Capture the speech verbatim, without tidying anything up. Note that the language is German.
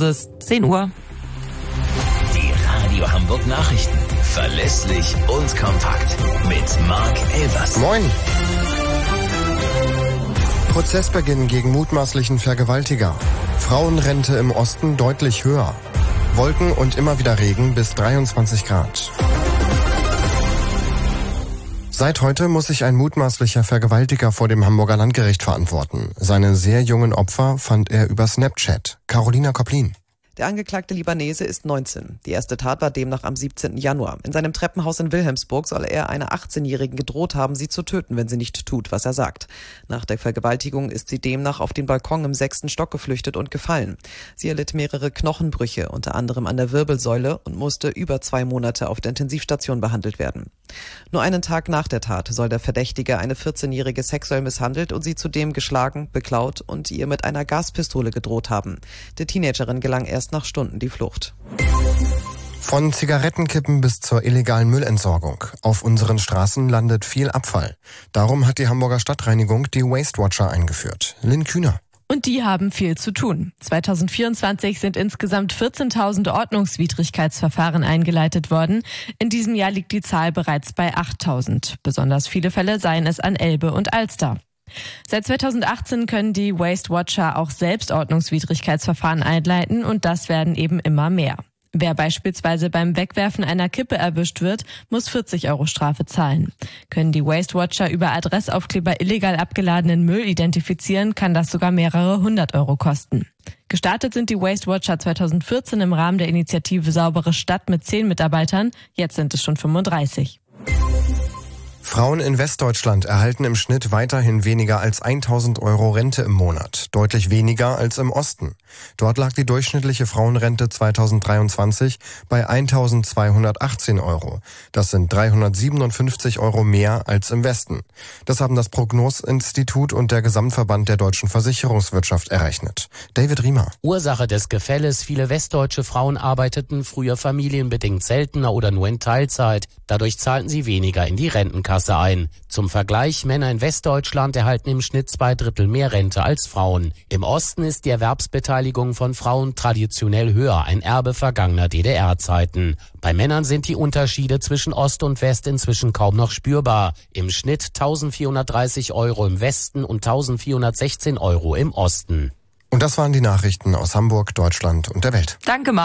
ist zehn Uhr. Die Radio Hamburg Nachrichten. Verlässlich und kompakt. Mit Marc Elvers. Moin. Prozessbeginn gegen mutmaßlichen Vergewaltiger. Frauenrente im Osten deutlich höher. Wolken und immer wieder Regen bis dreiundzwanzig Grad. Seit heute muss sich ein mutmaßlicher Vergewaltiger vor dem Hamburger Landgericht verantworten. Seine sehr jungen Opfer fand er über Snapchat. Carolina Koplin. Der angeklagte Libanese ist neunzehn. Die erste Tat war demnach am siebzehnten Januar. In seinem Treppenhaus in Wilhelmsburg soll er einer achtzehnjährigen gedroht haben, sie zu töten, wenn sie nicht tut, was er sagt. Nach der Vergewaltigung ist sie demnach auf den Balkon im sechsten Stock geflüchtet und gefallen. Sie erlitt mehrere Knochenbrüche, unter anderem an der Wirbelsäule, und musste über zwei Monate auf der Intensivstation behandelt werden. Nur einen Tag nach der Tat soll der Verdächtige eine vierzehnjährige sexuell misshandelt und sie zudem geschlagen, beklaut und ihr mit einer Gaspistole gedroht haben. Der Teenagerin gelang erst nach Stunden die Flucht. Von Zigarettenkippen bis zur illegalen Müllentsorgung. Auf unseren Straßen landet viel Abfall. Darum hat die Hamburger Stadtreinigung die Waste Watcher eingeführt. Lynn Kühner. Und die haben viel zu tun. zwanzig vierundzwanzig sind insgesamt vierzehntausend Ordnungswidrigkeitsverfahren eingeleitet worden. In diesem Jahr liegt die Zahl bereits bei achttausend. Besonders viele Fälle seien es an Elbe und Alster. Seit zweitausendachtzehn können die Waste Watcher auch selbst Ordnungswidrigkeitsverfahren einleiten und das werden eben immer mehr. Wer beispielsweise beim Wegwerfen einer Kippe erwischt wird, muss vierzig Euro Strafe zahlen. Können die Waste Watcher über Adressaufkleber illegal abgeladenen Müll identifizieren, kann das sogar mehrere hundert Euro kosten. Gestartet sind die Waste Watcher zwanzig vierzehn im Rahmen der Initiative Saubere Stadt mit zehn Mitarbeitern. Jetzt sind es schon fünfunddreißig. Frauen in Westdeutschland erhalten im Schnitt weiterhin weniger als tausend Euro Rente im Monat. Deutlich weniger als im Osten. Dort lag die durchschnittliche Frauenrente zweitausenddreiundzwanzig bei eintausendzweihundertachtzehn Euro. Das sind dreihundertsiebenundfünfzig Euro mehr als im Westen. Das haben das Prognosinstitut und der Gesamtverband der deutschen Versicherungswirtschaft errechnet. David Riemer. Ursache des Gefälles: Viele westdeutsche Frauen arbeiteten früher familienbedingt seltener oder nur in Teilzeit. Dadurch zahlten sie weniger in die Rentenkasse ein. Zum Vergleich: Männer in Westdeutschland erhalten im Schnitt zwei Drittel mehr Rente als Frauen. Im Osten ist die Erwerbsbeteiligung von Frauen traditionell höher, ein Erbe vergangener D D R-Zeiten. Bei Männern sind die Unterschiede zwischen Ost und West inzwischen kaum noch spürbar. Im Schnitt eintausendvierhundertdreißig Euro im Westen und eintausendvierhundertsechzehn Euro im Osten. Und das waren die Nachrichten aus Hamburg, Deutschland und der Welt. Danke, Marc.